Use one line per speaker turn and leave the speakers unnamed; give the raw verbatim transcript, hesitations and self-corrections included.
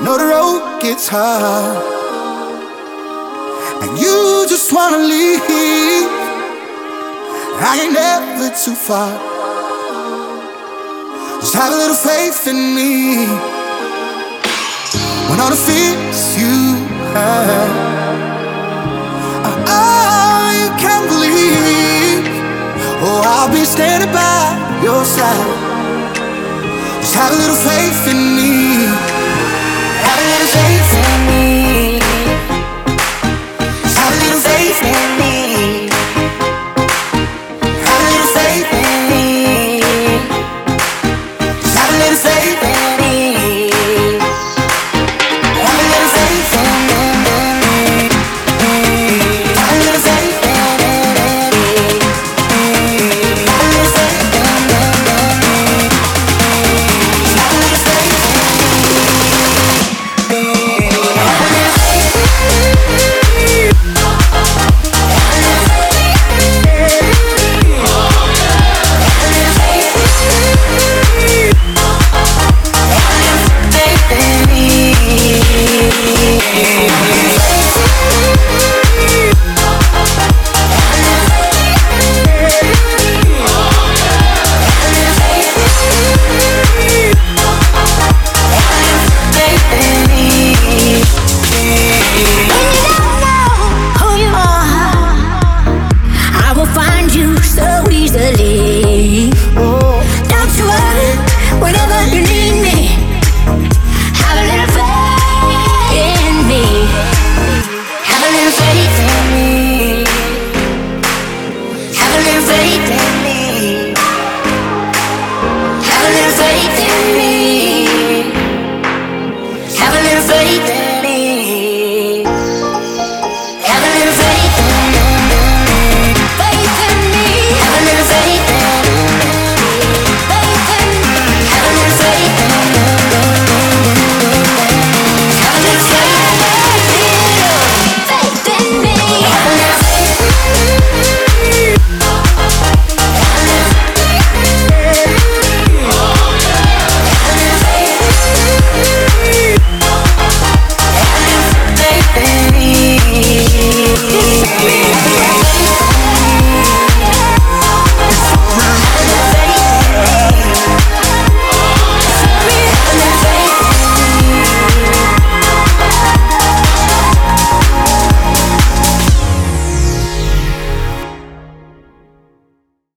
know the road gets hard, and you just wanna leave. I ain't never too far. Just have a little faith in me. When all the fears you have are all you can believe, oh, I'll be standing by your side. Just have a little faith in me. Have a little faith in me.